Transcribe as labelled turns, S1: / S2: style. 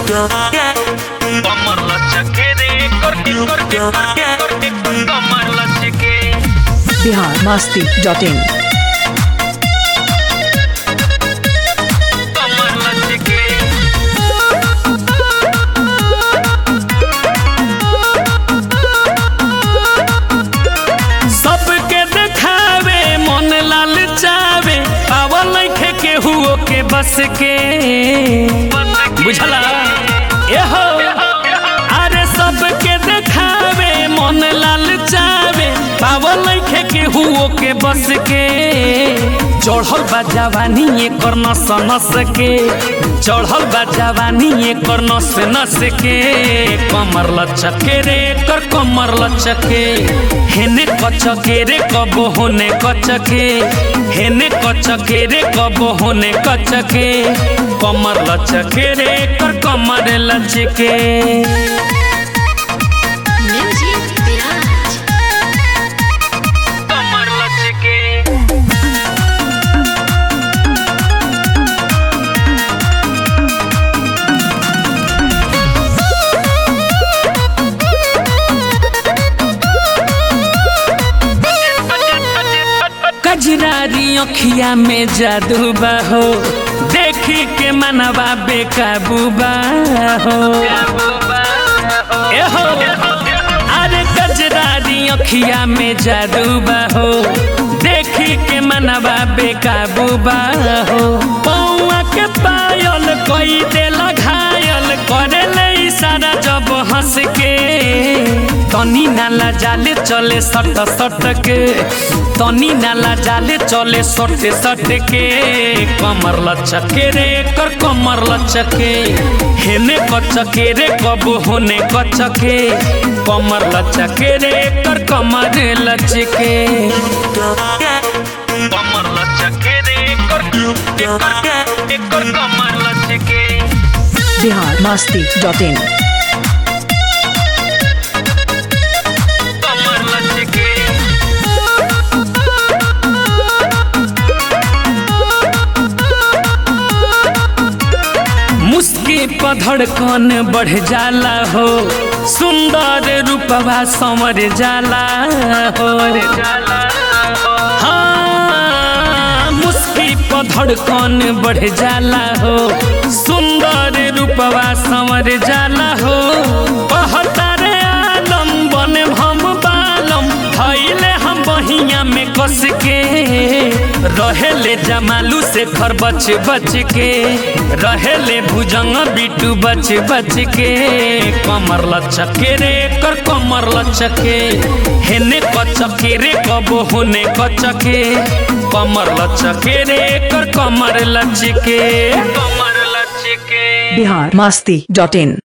S1: कमर लचके रे करके कमर लचके
S2: biharmasti.in
S1: कमर लचके सबके देखावे मन लालचावे पावल लइखे के हुओ के बस के बुझला एहो अरे सबके देखावे मन लालचावे पावल लइखे के हुओ के बस के चढ़ल बा जवानी एकर नस नस के चढ़ल बा जवानी एकर नस नस के कमर लचके रे कर कमर लचके हेने कचके रे कब होने कचके हेने कचके रे कब होने कचके कमर लचके रे कर कमर लचके कमर लचके कजरारी अखिया में जादू बाहो देखी के मनवा बेकाबू बाहो एहो अरे कजरारी अखिया में जादू बाहो देखी के मनवा बेकाबू बाहो पौआ के पायल कोई दिल घायल करे ले इशारा जब हंस के तनी नाला जाले चले सट सट के तनी नाला जाले चले सट सट के कमर लचके रे कर कमर लचके हेने कचके रे कब होने कचके कमर लचके रे कर कमर लचके कमर लचके रे कर कमर लचके
S2: biharmasti.in
S1: मुस्की पर धड़कन बढ़ जाला हो सुंदर रूपवा संवर जाला हो हाँ मुस्की पर धड़कन बढ़ जाला हो सुंदर रूपवा संवर जाला हो कहता रे आलम बने हम बालम धैले हम बहिया में कस के रहेले जमालू से घर बच बच के रहेले भुजंग बिटू बच बच के कमर लचके रे कर कमर लचके हेने कचके रे कब होने कचके कमर लचके रे कर कमर लचके कमर लचके
S2: biharmasti.in